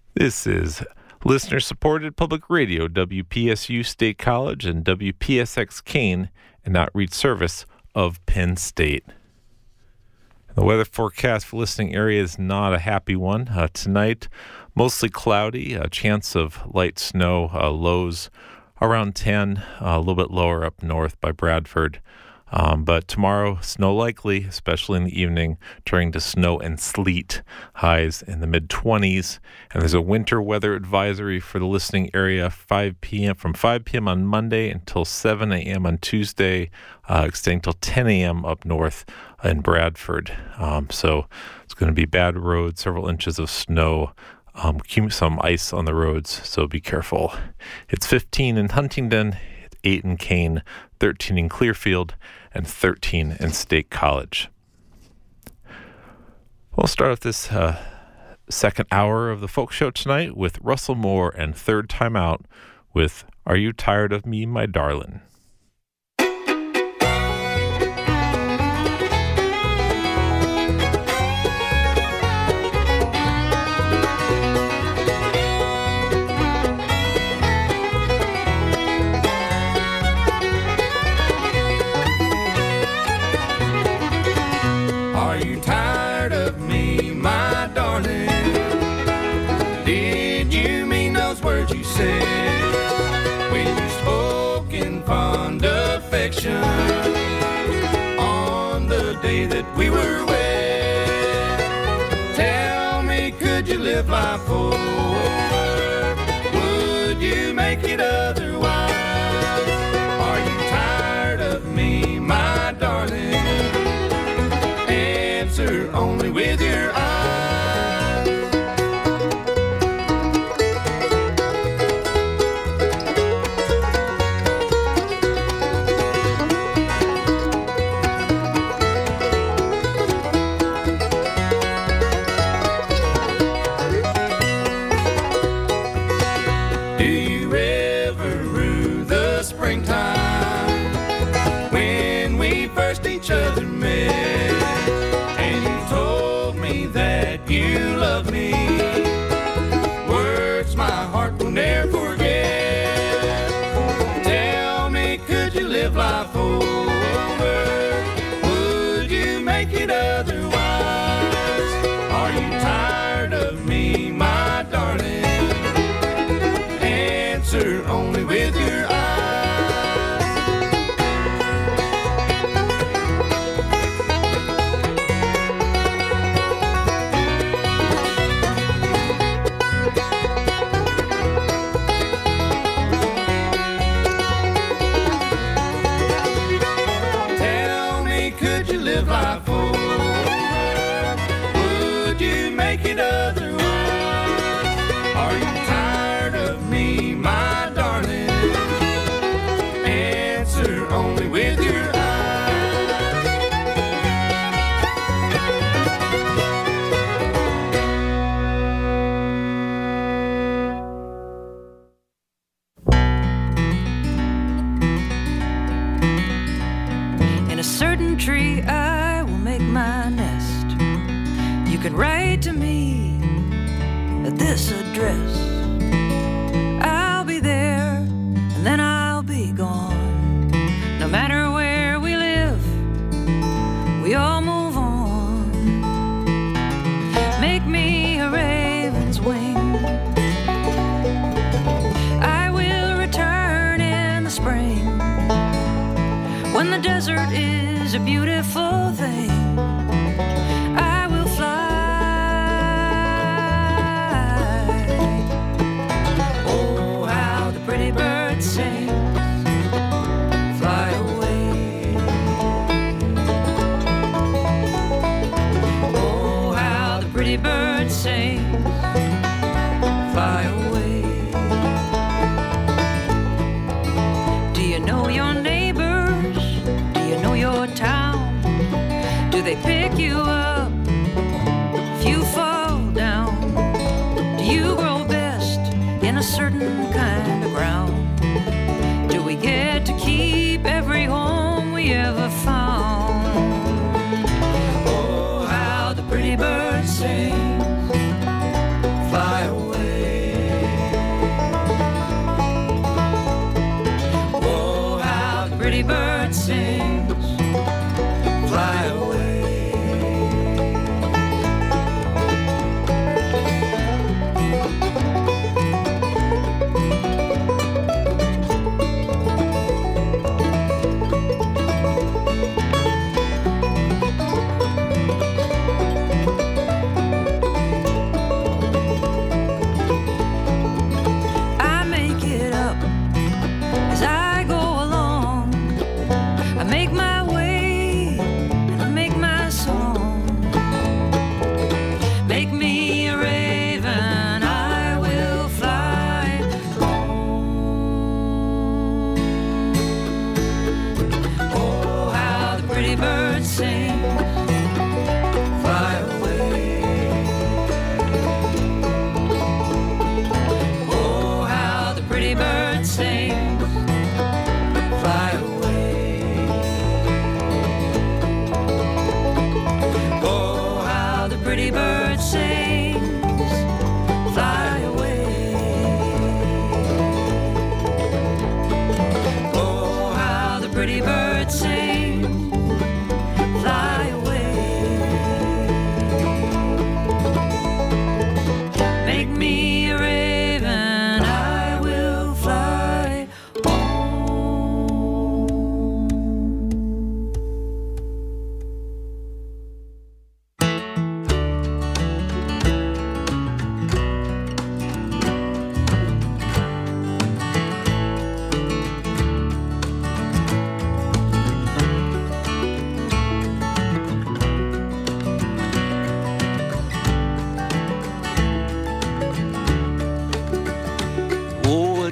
This is listener-supported public radio, WPSU State College and WPSX Kane, and outreach service of Penn State. The weather forecast for listening area is not a happy one. Tonight, mostly cloudy, a chance of light snow, lows around 10, a little bit lower up north by Bradford. But tomorrow, snow likely, especially in the evening, turning to snow and sleet, highs in the mid-20s. And there's a winter weather advisory for the listening area from 5 p.m. on Monday until 7 a.m. on Tuesday, extending till 10 a.m. up north in Bradford. So it's going to be bad roads, several inches of snow, some ice on the roads, so be careful. It's 15 in Huntingdon, 8 in Kane, 13 in Clearfield, and 13 in State College. We'll start off this second hour of the folk show tonight with Russell Moore and Third Time Out with Are You Tired of Me, My Darlin'? When you spoke in fond affection on the day that we were wed, tell me, could you live life over? Would you make it otherwise? Are you tired of me, my darling? Answer only with your eyes. Each other met, and you told me that you love me. Words my heart will never forget. Tell me, could you live life over? Would you make it otherwise? Are you tired of me, my darling? Answer only with your eyes. Life over, would you make it otherwise? Are you tired of me, my darling? Answer only with your In a certain tree I will make my nest. You can write to me at this address. I'll be there and then I'll be gone. No matter where we live, we all move on. Make me a raven's wing. I will return in the spring when the desert is a beautiful thing. I will fly. Oh, how the pretty birds sing. Fly away. Oh, how the pretty birds sing. Fly away. Do you know your neighbors? Do you know your town? Do they pick you up if you fall down? Do you grow best in a certain kind of ground? Do we get to keep every home we ever found? Oh, how the pretty birds sing. Fly away.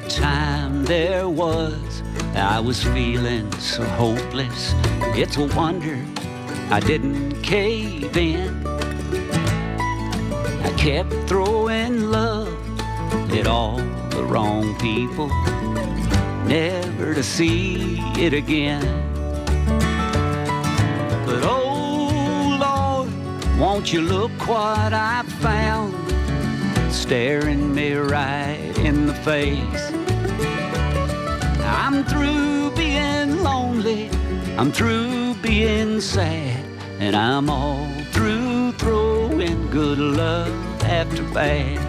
time there was, I was feeling so hopeless. It's a wonder I didn't cave in. I kept throwing love at all the wrong people, never to see it again. But oh Lord, won't you look what I found, staring me right in the face. I'm through being lonely, I'm through being sad, and I'm all through throwing good love after bad.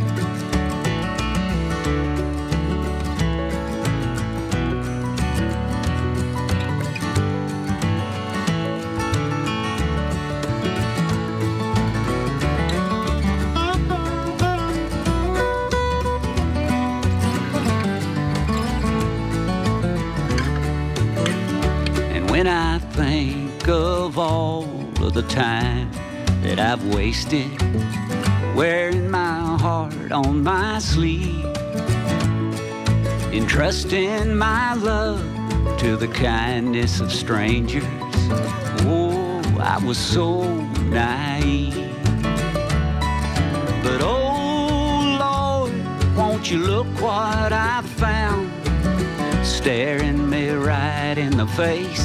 When I think of all of the time that I've wasted wearing my heart on my sleeve, entrusting my love to the kindness of strangers, oh, I was so naive. But oh Lord, won't you look what I found, staring me right in the face.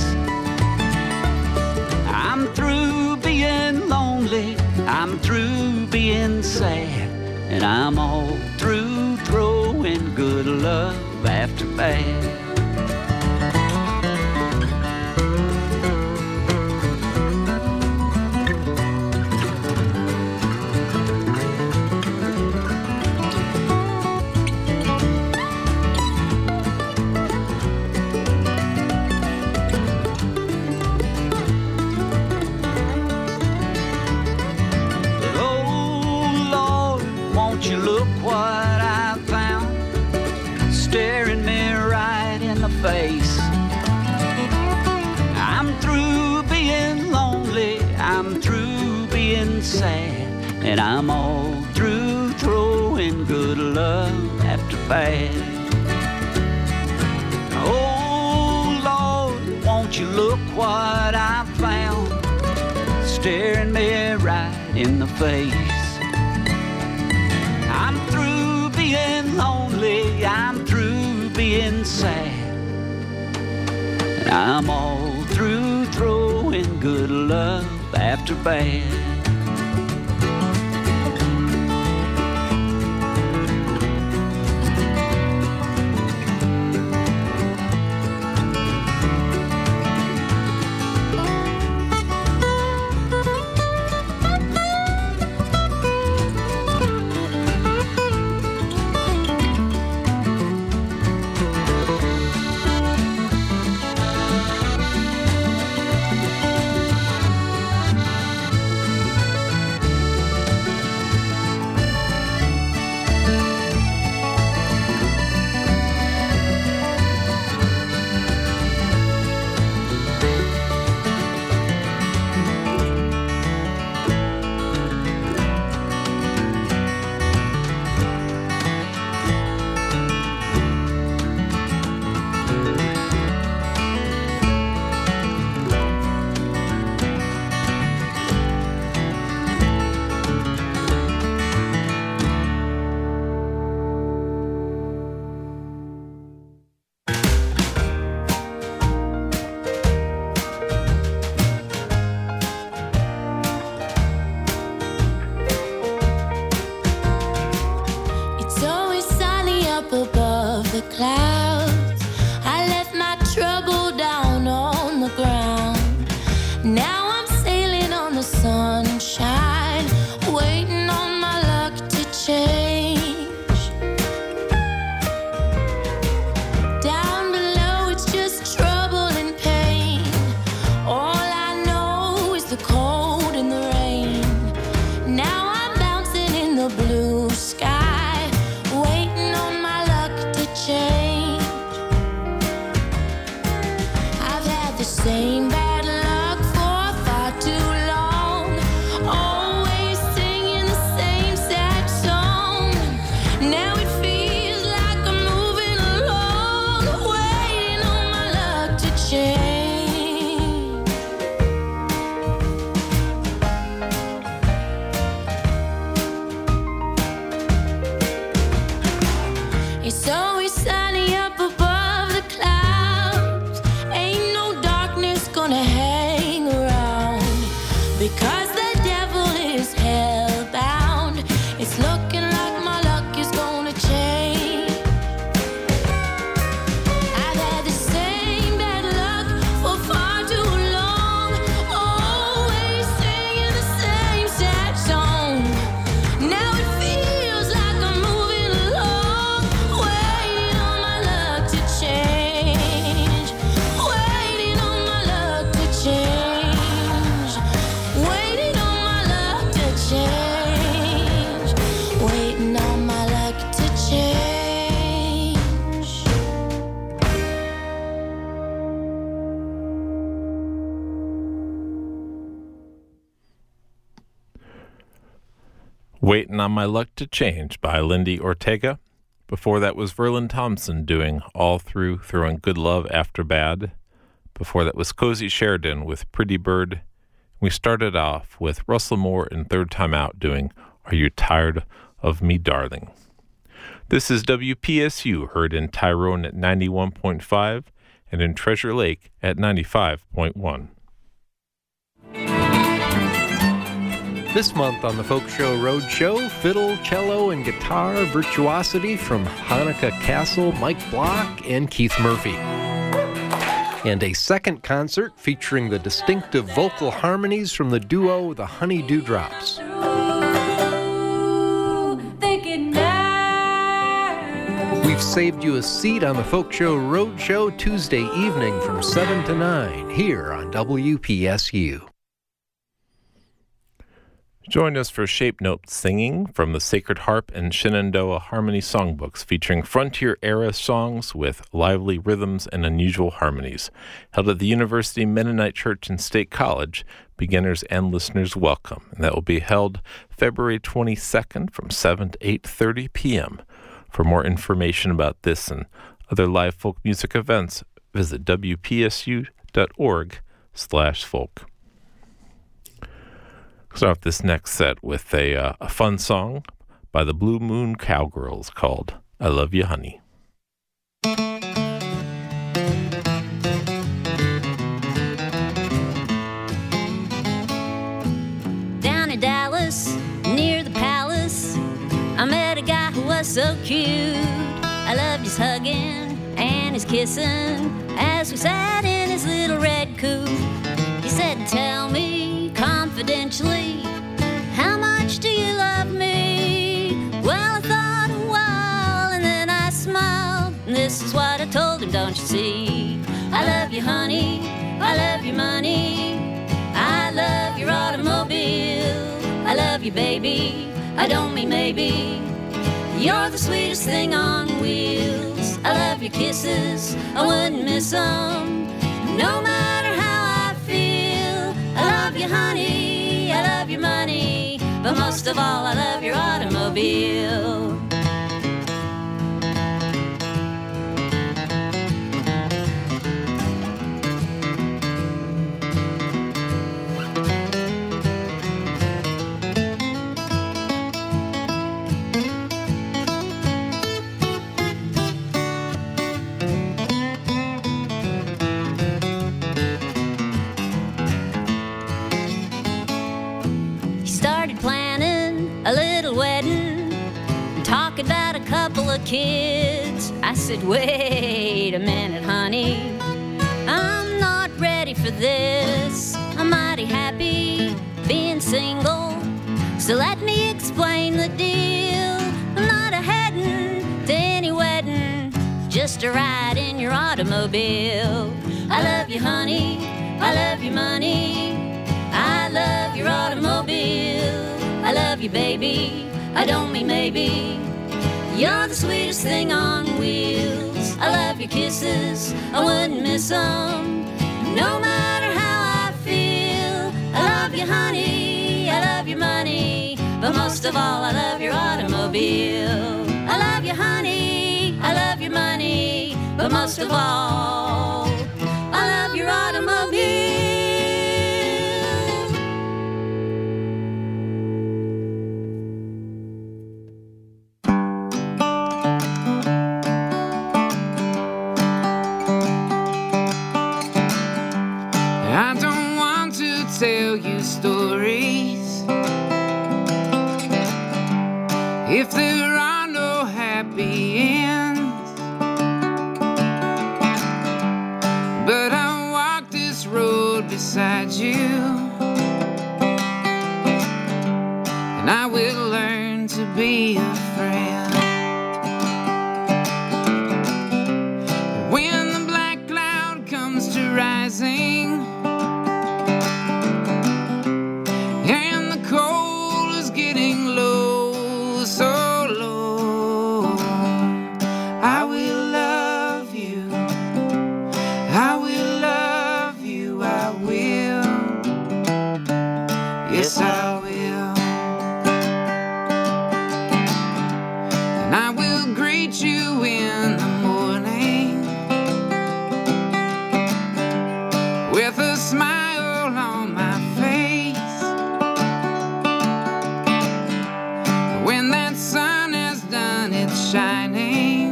I'm through being lonely, I'm through being sad, and I'm all through throwing good love after bad. Face. I'm through being lonely, I'm through being sad, and I'm all through throwing good love after bad. Oh Lord, won't you look what I found, staring me right in the face. I'm through being lonely, I'm through being sad, I'm all through throwing good love after bad. Blue sky, waiting on my luck to change. It's always sunny up above the clouds. Ain't no darkness gonna hang around, because the devil is hellbound. It's looking like my luck is gonna change. I've had the same bad luck for far too long, always singing the same sad song. Now it feels like I'm moving along, waiting on my luck to change, waiting on my luck to change, waiting on my luck to change, waiting on my luck to change. Waiting on My Luck to Change by Lindy Ortega. Before that was Verlin Thompson doing All Through, Throwing Good Love After Bad. Before that was Cozy Sheridan with Pretty Bird. We started off with Russell Moore and Third Time Out doing Are You Tired of Me, Darling? This is WPSU, heard in Tyrone at 91.5 and in Treasure Lake at 95.1. This month on the Folk Show Roadshow, fiddle, cello, and guitar virtuosity from Hanukkah Castle, Mike Block, and Keith Murphy. And a second concert featuring the distinctive vocal harmonies from the duo The Honey Dewdrops. We've saved you a seat on the Folk Show Roadshow Tuesday evening from 7 to 9 here on WPSU. Join us for Shape Note singing from the Sacred Harp and Shenandoah Harmony Songbooks, featuring frontier-era songs with lively rhythms and unusual harmonies. Held at the University Mennonite Church and State College, beginners and listeners welcome. And that will be held February 22nd from 7 to 8:30 p.m. For more information about this and other live folk music events, visit wpsu.org/folk. Start off this next set with a fun song by the Blue Moon Cowgirls called I Love You, Honey. Down in Dallas, near the palace, I met a guy who was so cute. I loved his hugging and his kissing as we sat in his little red coupe. He said, tell me confidentially, how much do you love me? Well, I thought a while and then I smiled, and this is what I told him, don't you see? I love you, honey, I love your money, I love your automobile, I love you, baby, I don't mean maybe, you're the sweetest thing on wheels. I love your kisses, I wouldn't miss them, no matter how I feel. I love you, honey, I love your money, but most of all I love your automobile. Kids, I said, wait a minute, honey, I'm not ready for this. I'm mighty happy being single, so let me explain the deal. I'm not a heading to any wedding, just a ride in your automobile. I love you, honey, I love your money, I love your automobile. I love you, baby, I don't mean maybe, you're the sweetest thing on wheels. I love your kisses, I wouldn't miss them, no matter how I feel. I love you, honey, I love your money, but most of all I love your automobile. I love you, honey, I love your money, but most of all I love your automobile. happy ends. But I walk this road beside you, and I will learn to be a friend. When the black cloud comes to rising and the coal is getting low, so low, I will love you, I will love you, I will, yes I will. And I will greet you in the morning with a smile on my face. When that sun has done its shining,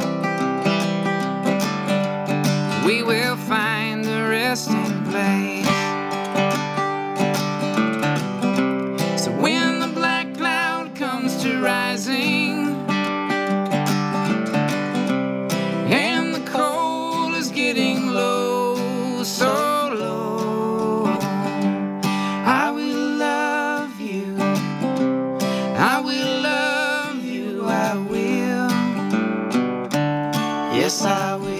we will find a resting place. So when the black cloud comes to rising and the coal is getting low, so low, I will love you, I will love you, I will, yes I will.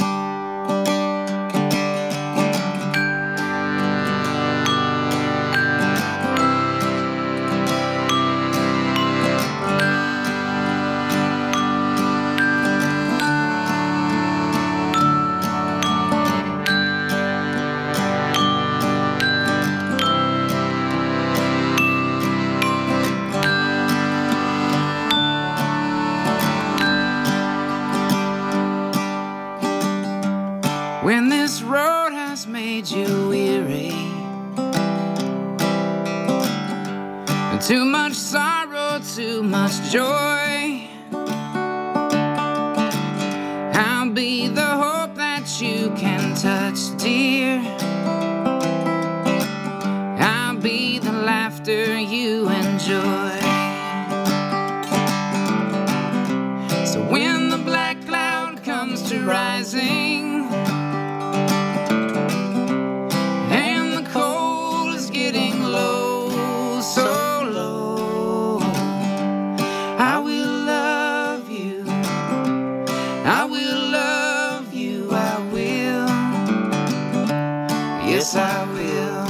When this road has made you weary, too much sorrow, too much joy, I'll be the hope that you can touch, dear. I'll be the laughter you enjoy. So when the black cloud comes to rising and the coal is getting low, so low, I will love you, I will love you, I will, yes I will.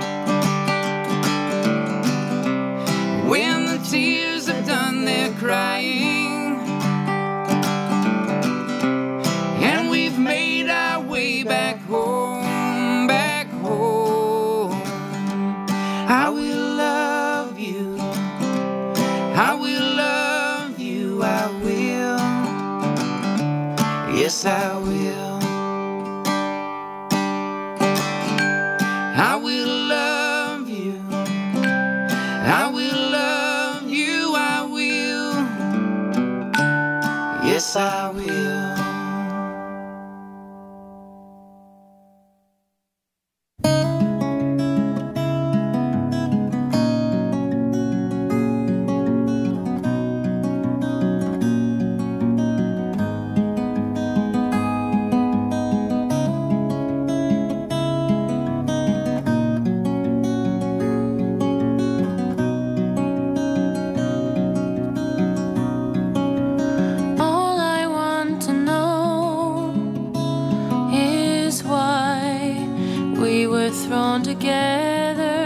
When the tears have done their crying and we've made our way back home, back home, I will love you, I will love you, I will, yes I will. I will love you, I will love you, I will, yes I will. All I want to know is why we were thrown together.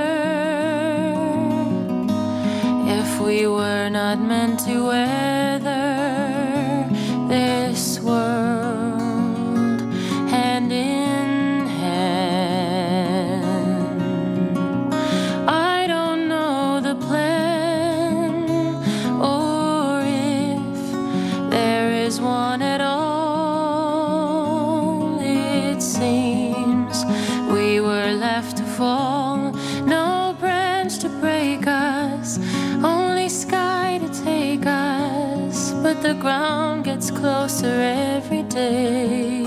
If we were not meant to weather this world hand in hand. I don't know the plan or if there is one at all. It seems we were left to fall, no branch to break us, only sky to take us. But the ground gets closer every day.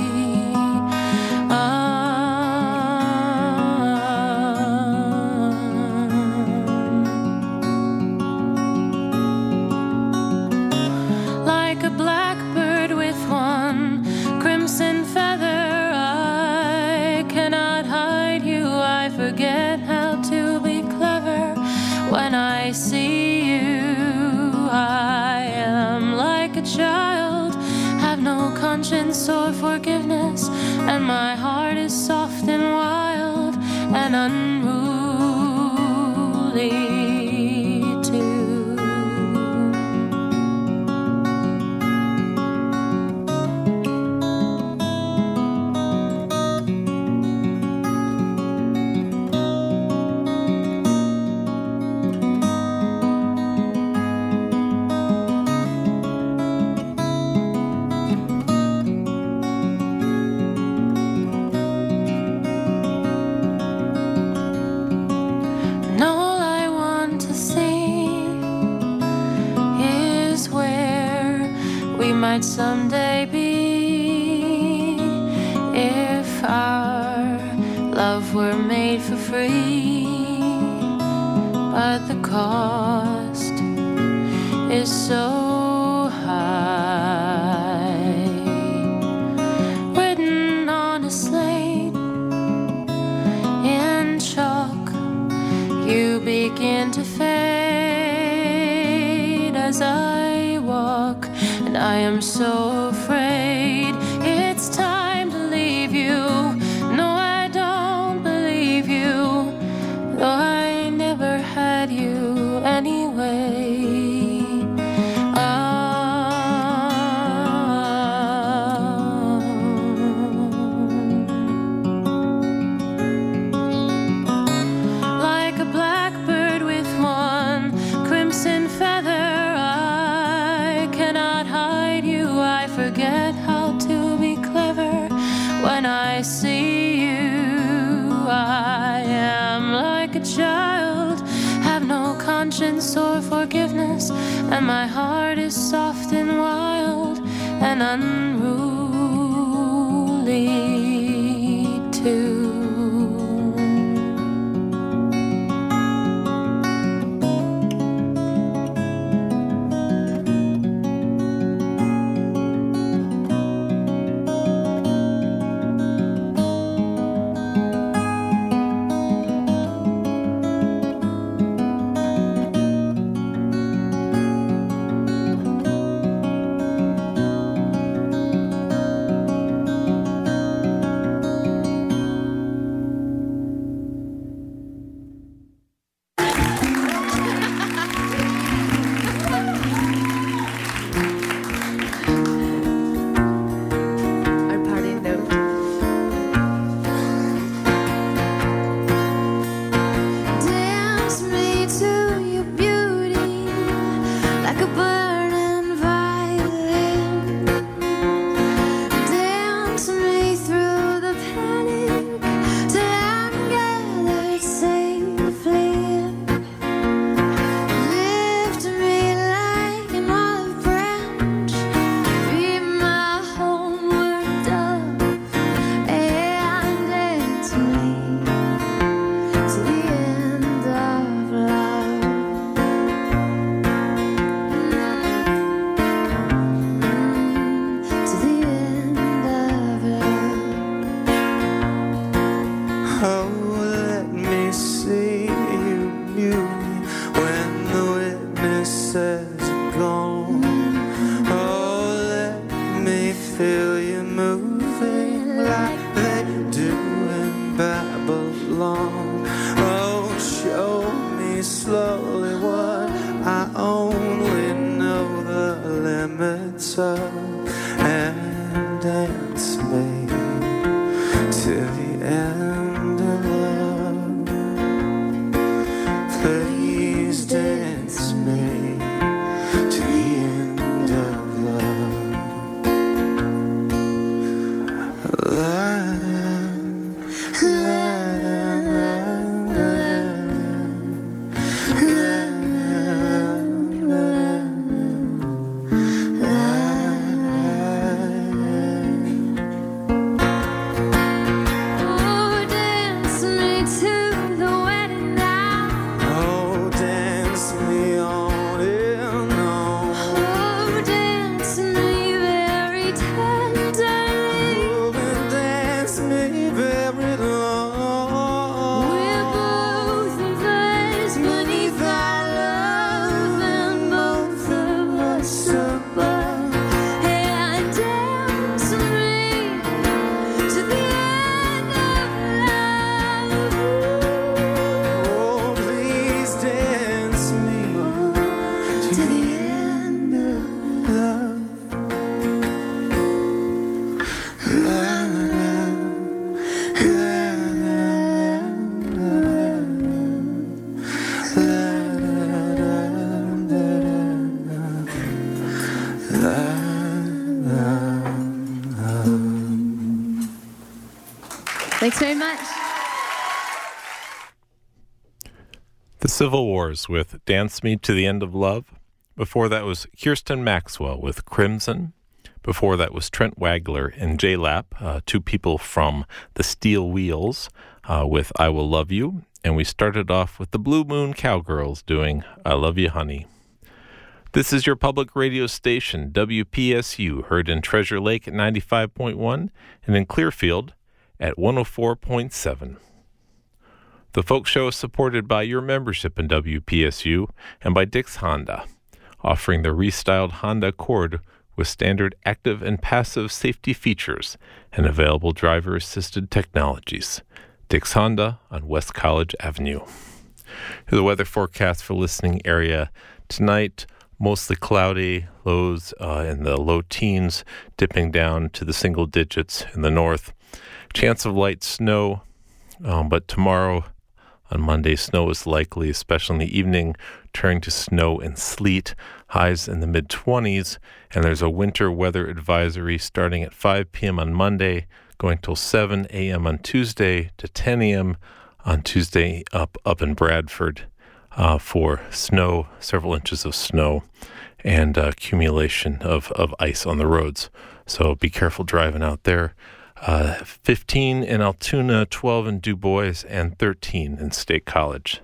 Like a child, have no conscience or forgiveness, and my heart is soft and wild and unruly too. And all I want to see is where we might someday be if our love were made for free. But the cost is so high, written on a slate in chalk. You begin to fade as I walk, and I am so afraid it's time to leave you. No, I don't believe you, though I never had you anyway. Like a blackbird with one crimson feather, I cannot hide you. I forget how to be clever. When I see you, I am like a child, have no conscience or forgiveness, and my heart is soft and wild and unruly too. Our party note. Dance me to your beauty like a burning violin. Dance me through the panic till I'm gathered safely in. Lift me like an olive branch, be my homeward dove, and dance me to the end of love. To the end of love. Oh, let me see your beauty when the witnesses are gone. Oh, let me feel you moving like they do in Babylon. Oh, show me slowly what I only know the limits of, and dance me to the end of love. Please dance me to the end of love. La, la, la, la, la, la, la, la. Thanks very much. The Civil Wars with Dance Me to the End of Love. Before that was Kirsten Maxwell with Crimson. Before that was Trent Wagler and J-Lap, two people from the Steel Wheels with I Will Love You. And we started off with the Blue Moon Cowgirls doing I Love You, Honey. This is your public radio station, WPSU, heard in Treasure Lake at 95.1 and in Clearfield at 104.7. The Folk Show is supported by your membership in WPSU and by Dix Honda, offering the restyled Honda Accord with standard active and passive safety features and available driver-assisted technologies. Dix Honda on West College Avenue. Here's the weather forecast for listening area tonight. Mostly cloudy, lows in the low teens, dipping down to the single digits in the north. Chance of light snow, but tomorrow on Monday, snow is likely, especially in the evening, turning to snow and sleet, highs in the mid-20s, and there's a winter weather advisory starting at 5 p.m. on Monday, going till 7 a.m. on Tuesday to 10 a.m. on Tuesday up in Bradford for snow, several inches of snow, and accumulation of ice on the roads. So be careful driving out there. 15 in Altoona, 12 in Du Bois, and 13 in State College.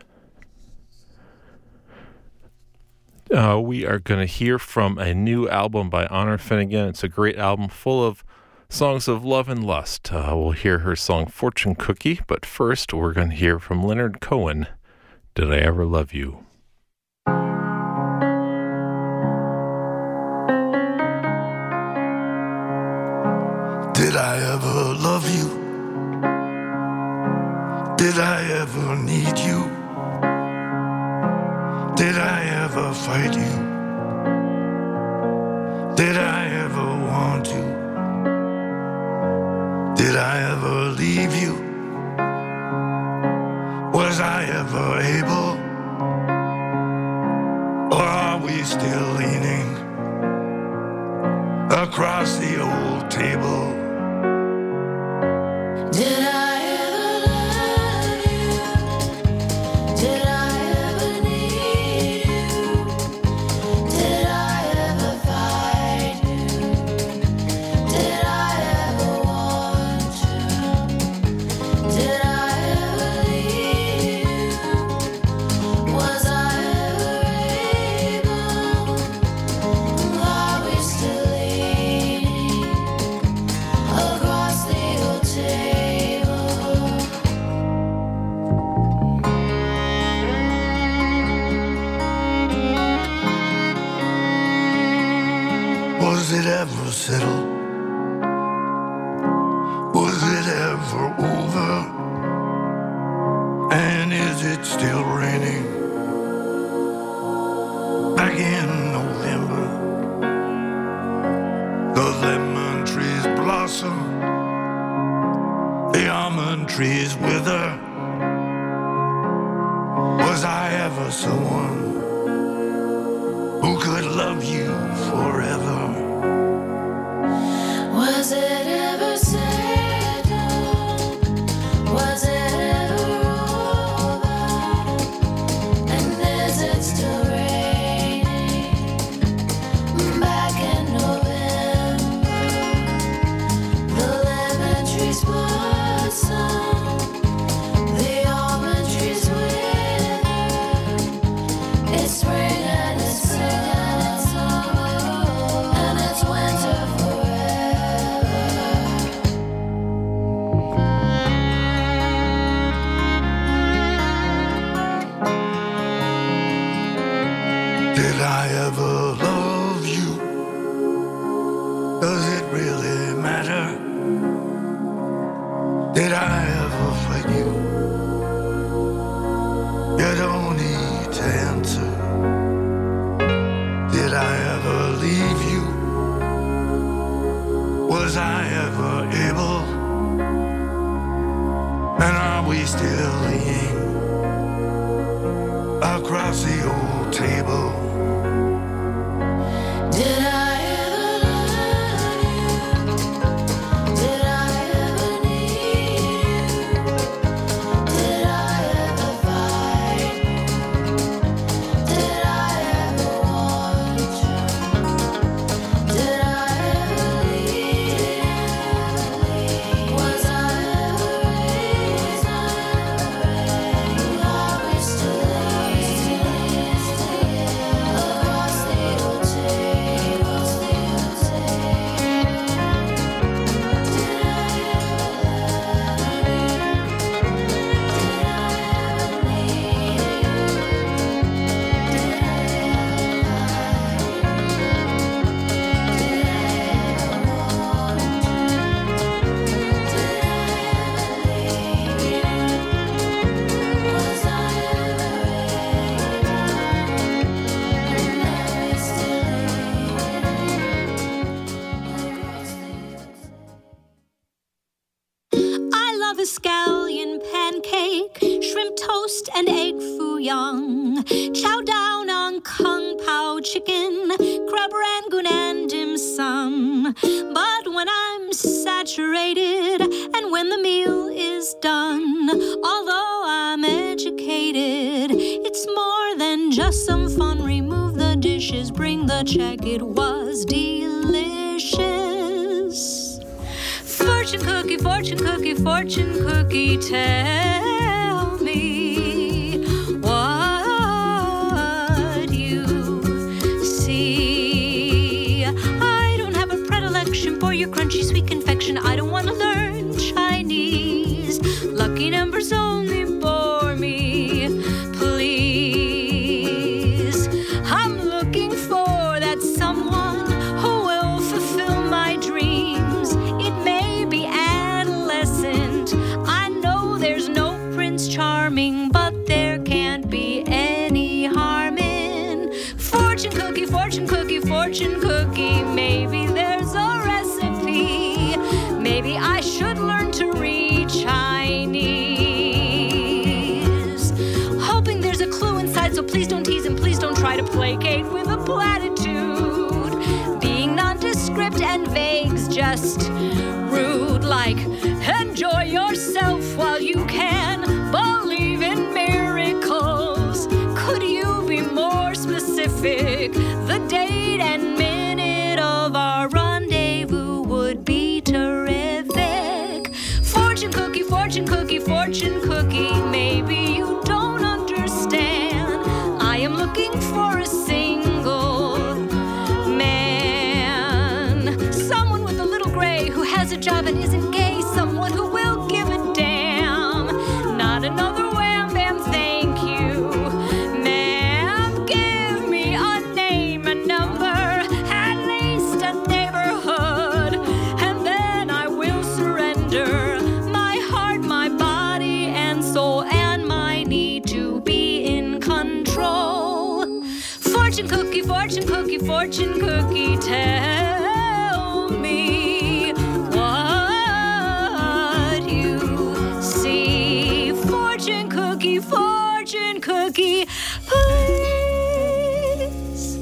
We are going to hear from a new album by Honor Finnegan. It's a great album full of songs of love and lust. We'll hear her song Fortune Cookie, but first we're going to hear from Leonard Cohen, Did I Ever Love You? Did I ever love you? Did I ever need you? Did I ever fight you? Did I ever want you? Did I ever leave you? Was I ever able? Or are we still leaning across the old table? Did I ever love you? Did I ever need you? Did I ever fight you? Did I ever want you? Did I ever leave you? Was I ever able? Are we still leaning across the old table? Was it ever settled? Was it ever over? And is it still raining? Back in November, the lemon trees blossom, the almond trees wither. Was I ever someone who could love you forever? Was it ever settled? Was it ever over? And is it still raining? Back in November, the lemon trees blossom, the almond trees wither. It's spring and it's summer, and it's winter forever. Did I ever love you? Does it really matter? Did I ever fight you? You don't need to answer. Did I ever leave you? Was I ever able? And are we still leaning across the old table? Did I ever love you? Did I ever need you? the scallion pancake, shrimp toast and egg foo young, chow down on kung pao chicken, crab rangoon and dim sum. But when I'm saturated and when the meal is done, although I'm educated, it's more than just some fun. Remove the dishes, bring the check, it was delicious. Fortune cookie, fortune cookie, fortune cookie, tell me what you see. I don't have a predilection for your crunchy sweet confection. I don't want to learn Chinese. Lucky numbers only bore me, please. I'm looking for that someone who will fulfill my dreams. It may be adolescent. I know there's no Prince Charming, but there can't be any harm in fortune cookie, fortune cookie, fortune cookie. Maybe there's a recipe. Maybe I should learn to read Chinese. Hoping there's a clue inside, so please don't tease and please don't try to placate with a platitude. Being nondescript and vague's just rude, like enjoy yourself while you can. Believe in miracles. Could you be more specific? The date and minute of our rendezvous would be terrific. Fortune cookie, fortune cookie, fortune cookie. Maybe you don't understand. I am looking for a single man. Someone with a little gray who has a job and isn't gay. Someone who will give a damn. Not another wham bam, thank you. Ma'am, give me a name, a number, at least a neighborhood, and then I will surrender my heart, my body and soul, and my need to be in control. Fortune cookie, fortune cookie, fortune cookie, tell me what you see. Fortune cookie, please.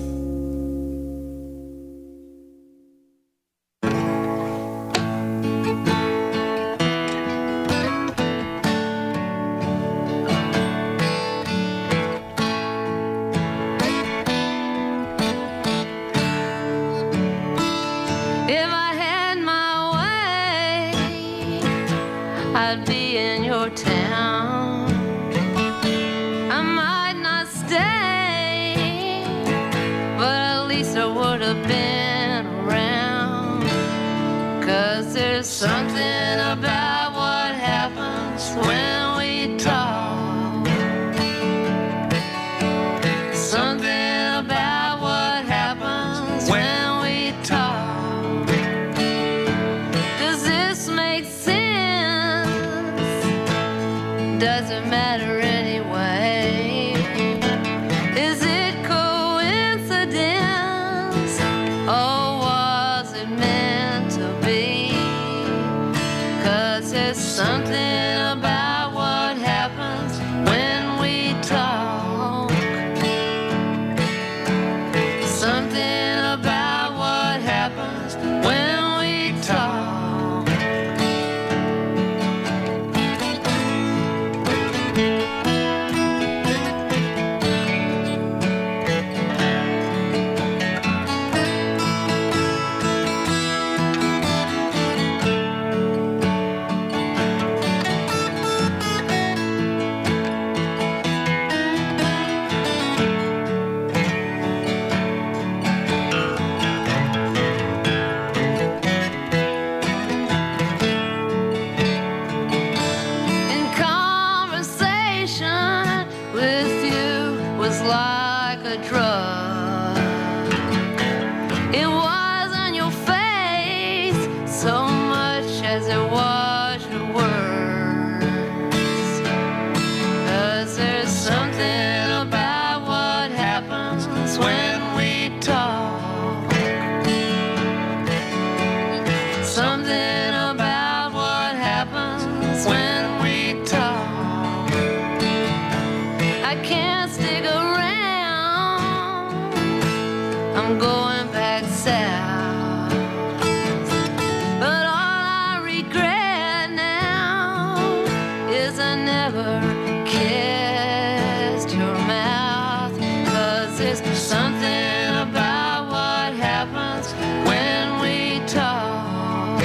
I'm going back south. But all I regret now is I never kissed your mouth. 'Cause there's something about what happens when we talk.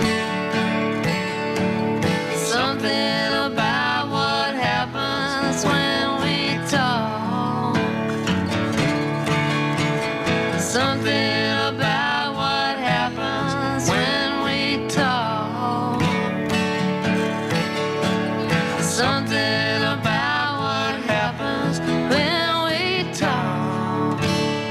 Something about what happens when we talk. Something about what happens when we talk. Something about what happens when we talk.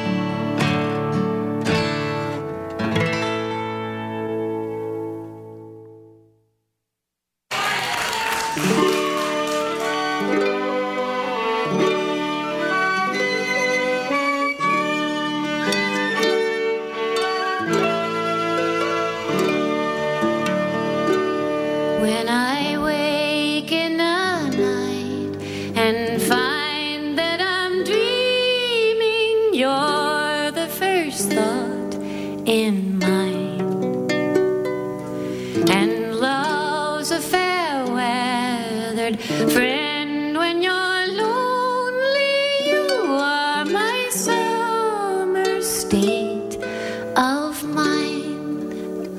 When I wake in the night and find that I'm dreaming, you're the first thought in mind. And love's a fair weathered friend when you're lonely. You are my summer state of mind.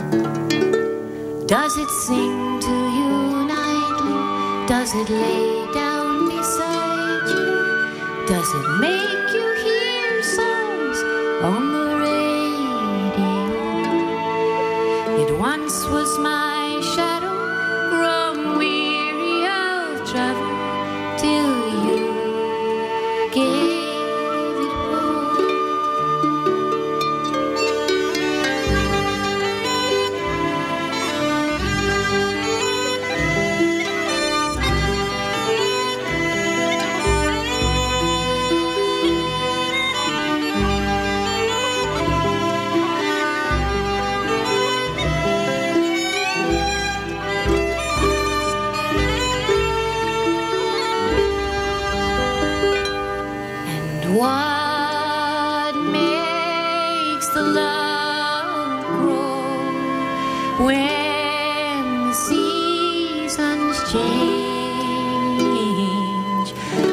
Does it sing to you nightly? Does it lay down beside you? Does it make you hear songs on the radio? It once was my shadow, grown weary of travel, till you gave it home. What makes the love grow when the seasons change?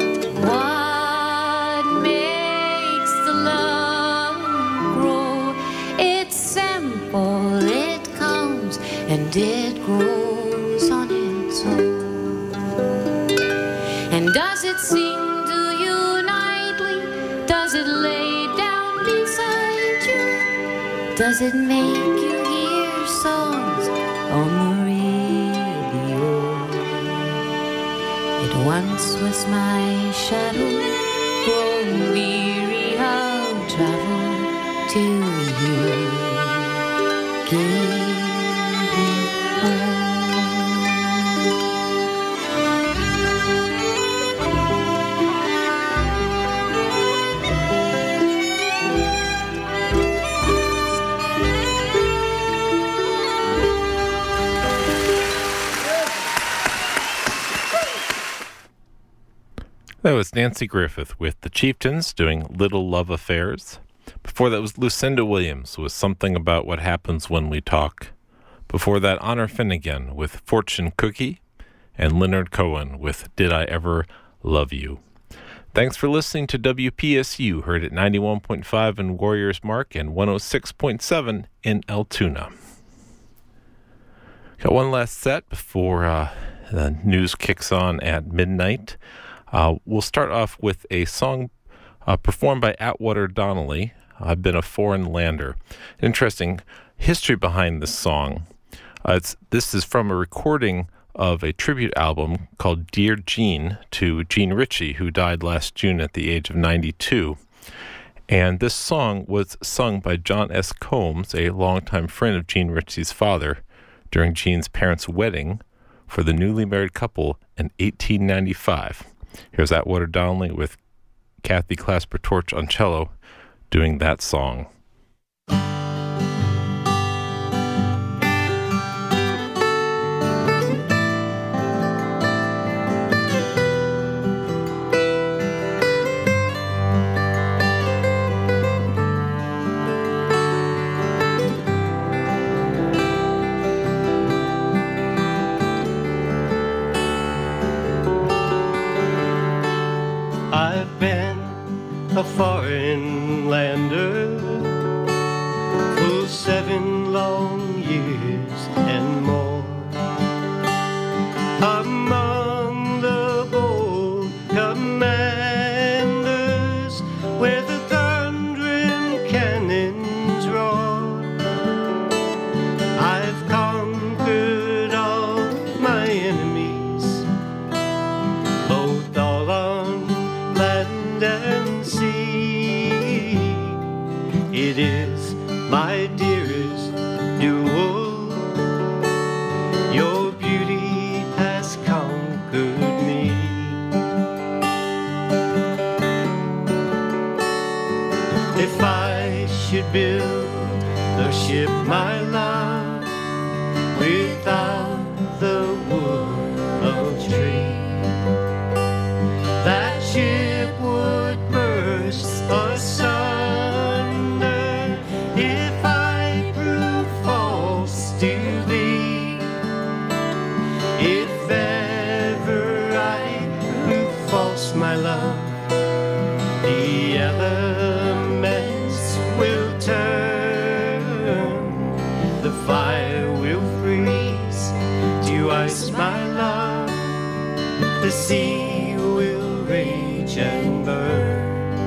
What makes the love grow? It's simple, it comes and it grows on its own. And does it sing to you nightly? Does it lay down beside you? Does it make you hear songs on the radio? It once was my shadow, grown weary of travel, till you gave it home. That was Nancy Griffith with the Chieftains doing Little Love Affairs. Before that was Lucinda Williams with Something About What Happens When We Talk. Before that, Honor Finnegan with Fortune Cookie, and Leonard Cohen with Did I Ever Love You. Thanks for listening to WPSU, heard at 91.5 in Warriors Mark and 106.7 in Altoona. Got one last set before the news kicks on at midnight. We'll start off with a song performed by Atwater Donnelly, I've Been a Foreign Lander. Interesting history behind this song. This is from a recording of a tribute album called Dear Gene to Gene Ritchie, who died last June at the age of 92. And this song was sung by John S. Combs, a longtime friend of Gene Ritchie's father, during Gene's parents' wedding for the newly married couple in 1895. Here's Atwater Donnelly with Kathy Clasper Torch on cello doing that song. dearest duel. Your beauty has conquered me. If I should build a ship, my love, without the wood of tree, that ship would burst asunder if I prove false to thee. If ever I prove false, my love, the elements will turn, the fire will freeze to ice, my love, the sea will rage and burn.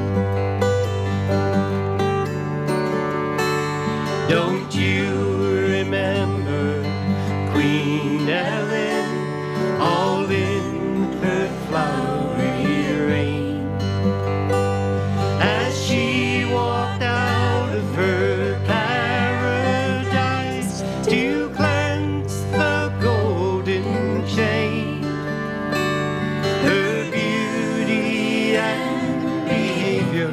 Don't you remember Queen Ellen, all in her flowery reign, as she walked out of her paradise to cleanse the golden chain? Her beauty and behavior,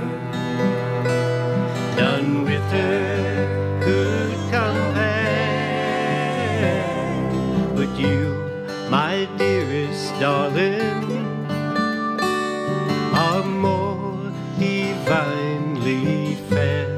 none with her could compare. But you, my dearest darling, are more divinely fair.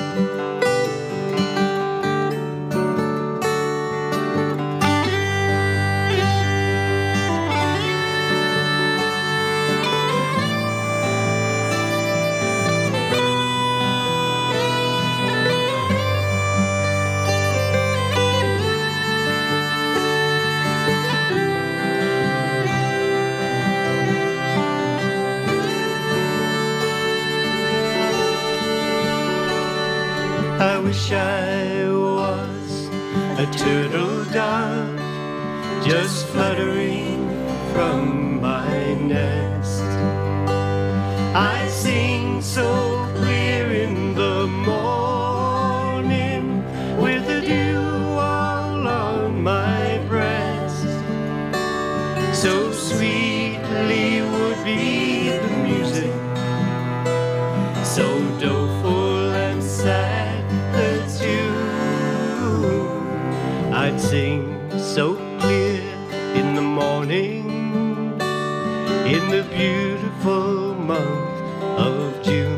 I wish I was a turtle dove, just fluttering from my nest. I sing so clear in the morning, with the dew all on my breast. So sweetly would be the music, so doleful and sad the tune. I'd sing so clear in the morning, in the beautiful month of June.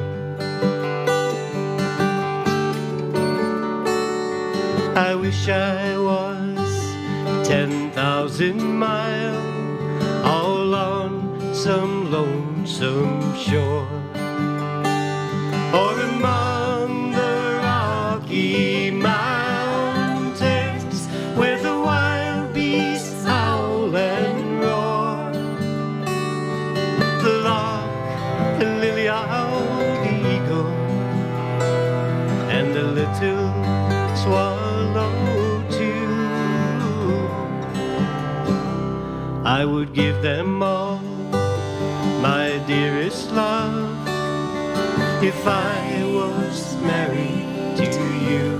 I wish I was 10,000 miles, all on some lonesome shore, or among the Rocky Mountains, where the wild beasts howl and roar. The lark, the lily-owled eagle, and the little swallow too. I would give them all my dearest love if I was married to you.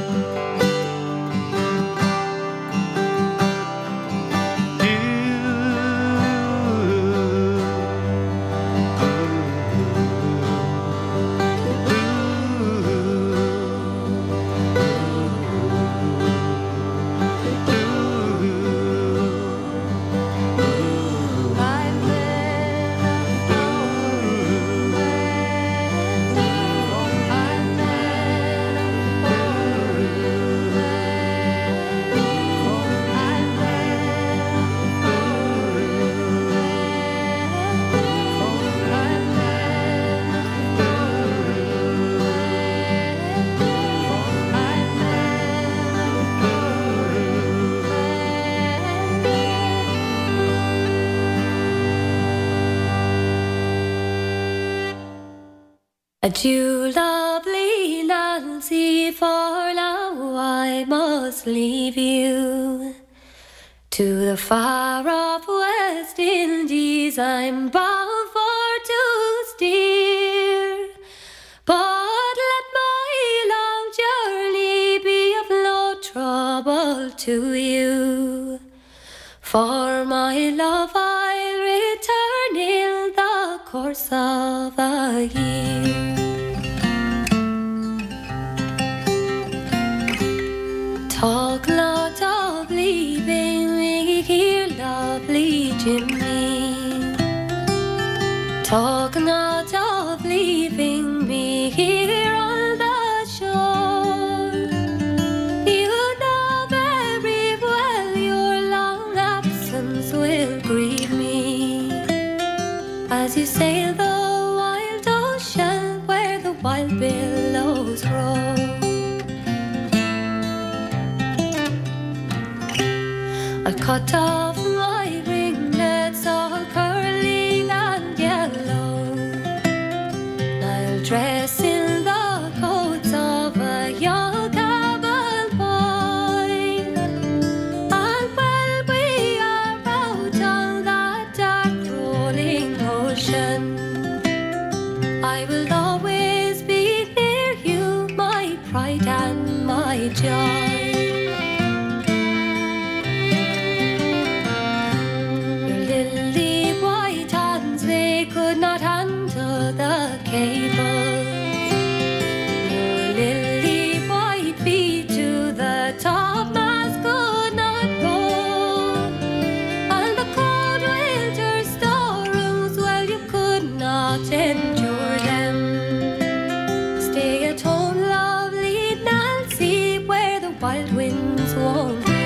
Adieu, lovely Nancy, for now I must leave you. To the far off West Indies I'm bound for to steer. But let my long journey be all to you. For my love I'll return in the course of a year. Talk not of leaving me here, lovely Jimmy. Talk not of leaving me here on the shore. You know very well your long absence will grieve me as you sail the wild ocean where the wild billows roll. I'll cut off my ringlets all curling and yellow. I'll dress in the coats of a young cabin boy. And when we are out on that dark rolling ocean, I will always be near you, my pride and my joy. The cable, your lily white feet to the topmast could not go, and the cold winter storms, well, you could not endure them. Stay at home, lovely Nancy, where the wild winds won't blow.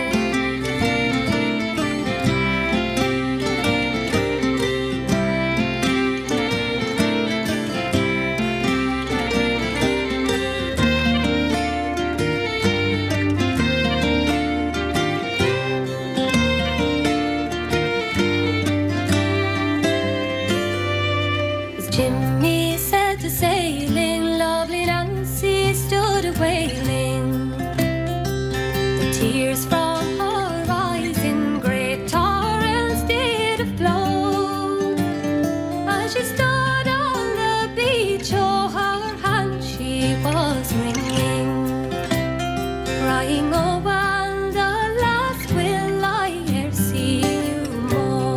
Jimmy said to sailing, lovely Nancy stood a-wailing. The tears from her eyes in great torrents did flow. As she stood on the beach, oh, her hand she was wringing, crying, oh, and alas, will I e'er see you more?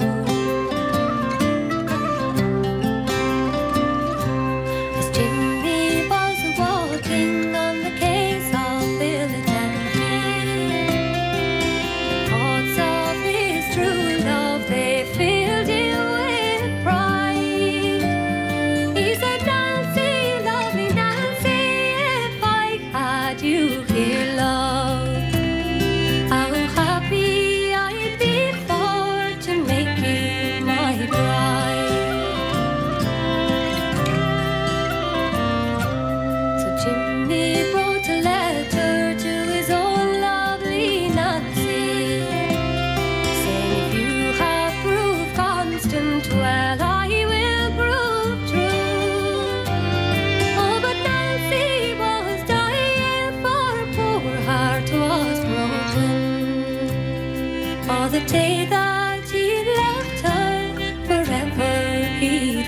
The day that he left her, forever he'd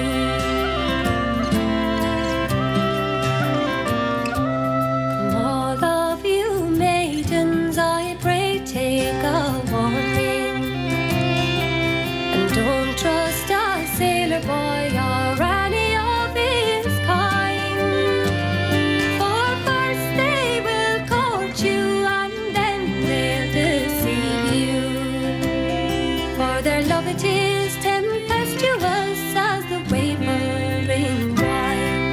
rue. All of you maidens, I pray take a warning, and don't trust a sailor boy or any of his kind. For first they will court you, and then they'll deceive you. For their love it is tempestuous as the wavering wine.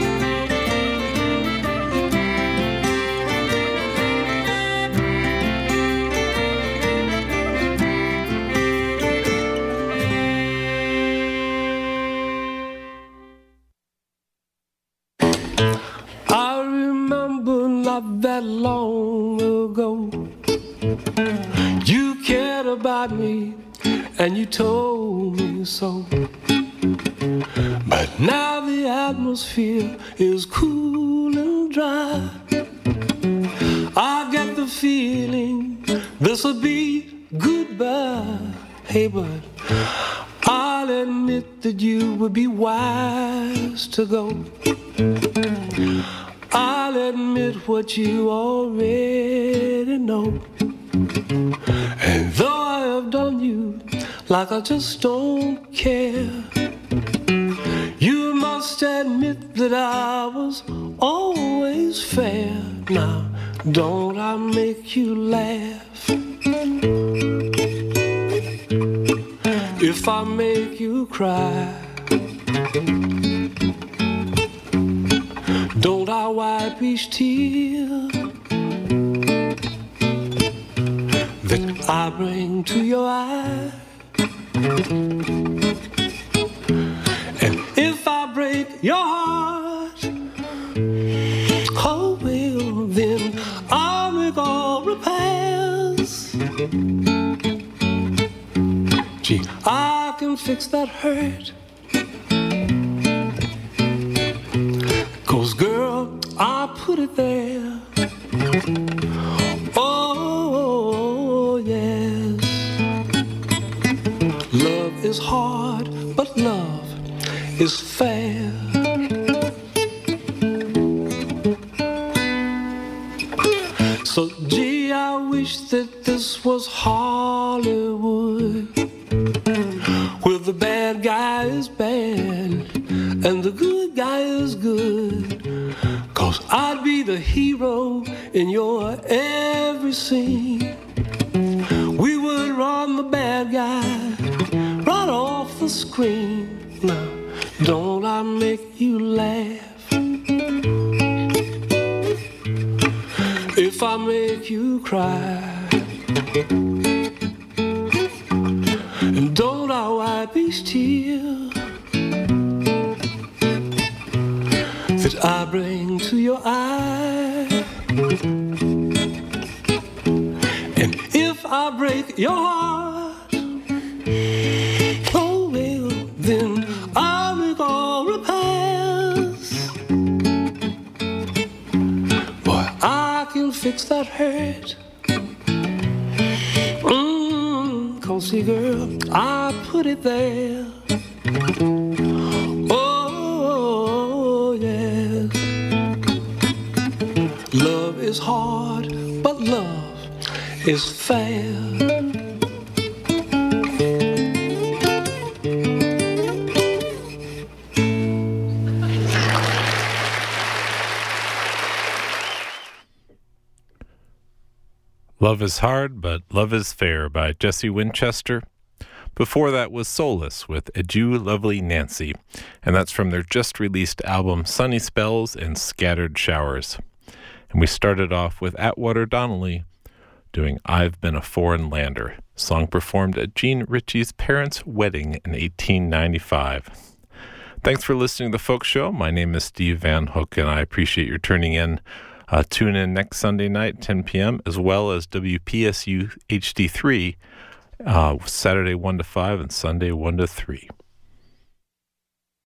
I remember not that long ago, you cared about me and you told me so. But now the atmosphere is cool and dry. I get the feeling this'll be goodbye. Hey, but I'll admit that you would be wise to go. I'll admit what you already know. like I just don't care. You must admit that I was always fair. Now, don't I make you laugh? If I make you cry, don't I wipe each tear that I bring to your eye? And if I break your heart, oh well, then I'll make all repairs. Gee, I can fix that hurt, 'cause girl, I put it there. Oh yes, love is hard, but love is fair. So gee, I wish that this was Hollywood, where the bad guy is bad and the good guy is good. 'Cause I'd be the hero in your every scene. We would run the bad guy right off the screen. Now, don't I make you laugh? If I make you cry, and don't I wipe each tear that I bring to your eye? And if I break your heart, oh well, then I'll make all repairs. Boy, I can fix that hurt. 'Cause see, girl, I put it there. Oh yes, love is hard, but love is fair. Love is Hard, but Love is Fair by Jesse Winchester. Before that was Solace with Adieu Lovely Nancy, and that's from their just-released album Sunny Spells and Scattered Showers. And we started off with Atwater Donnelly doing I've Been a Foreign Lander, song performed at Gene Ritchie's parents' wedding in 1895. Thanks for listening to The Folk Show. My name is Steve Van Hook, and I appreciate your tuning in. Tune in next Sunday night, 10 p.m., as well as WPSU HD3, Saturday 1 to 5 and Sunday 1 to 3.